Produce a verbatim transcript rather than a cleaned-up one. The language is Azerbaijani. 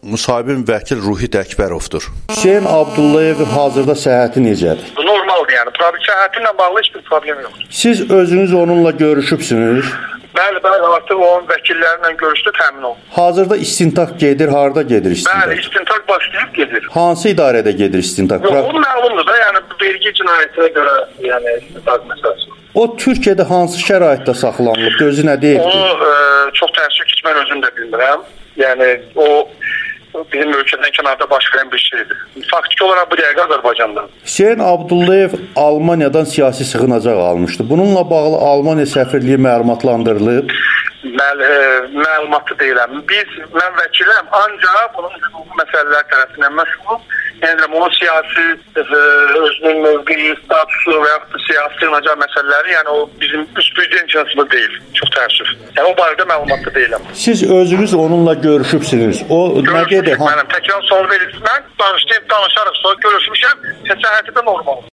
Müsahibin vəkil Ruhid Əkbərovdur. Hüseyn Abdullayevin hazırda səhhəti necədir? Normaldır, yəni. Problem səhhətinlə bağlı heç bir problem yoxdur. Siz özünüz onunla görüşübsünüz? Bəli, bəli, artıq onun vəkillərlə görüşdü, təmin olun. Hazırda istintaq gedir, harda gedir istintaq? Bəli, istintaq başlayıb gedir. Hansı idarədə gedir istintaq? Yox, o məlumdur da, yəni vergi cinayətinə görə, yəni istintaq məsələsi. O Türkiyədə hansı şəraitdə saxlanılıb? Özü nə deyir ki? Onu e, çox təəssüf ki, mən özüm də bilmirəm. Yəni o bizim ölkədən kənarda baş verən bir şeydir. Faktiki olaraq bu dəqiqə Azərbaycanda. Hüseyn Abdullayev Almaniyadan siyasi sığınacaq almışdı. Bununla bağlı Almaniya səfirliyi məlumatlandırılıb. Məl e, məlumatlı deyiləm. Biz, mən vəkiləm, ancaq bunun hüquqi məsələlər tərəfindən məşğulum. Yəni onun siyasi e, özünün mövqeyi, statusu və yaxud da siyasi sığınacaq məsələləri, yəni o bizim üst büdcənin içərisində deyil. Çox təəssüf. Yəni o barədə məlumatlı deyiləm. Siz özünüz onunla görüşübsünüz. O nə dedi? Mənim təkrar sual verirsiniz. Mən danışdım, danışarıq, sonra görüşmüşəm. Səhhəti də normal.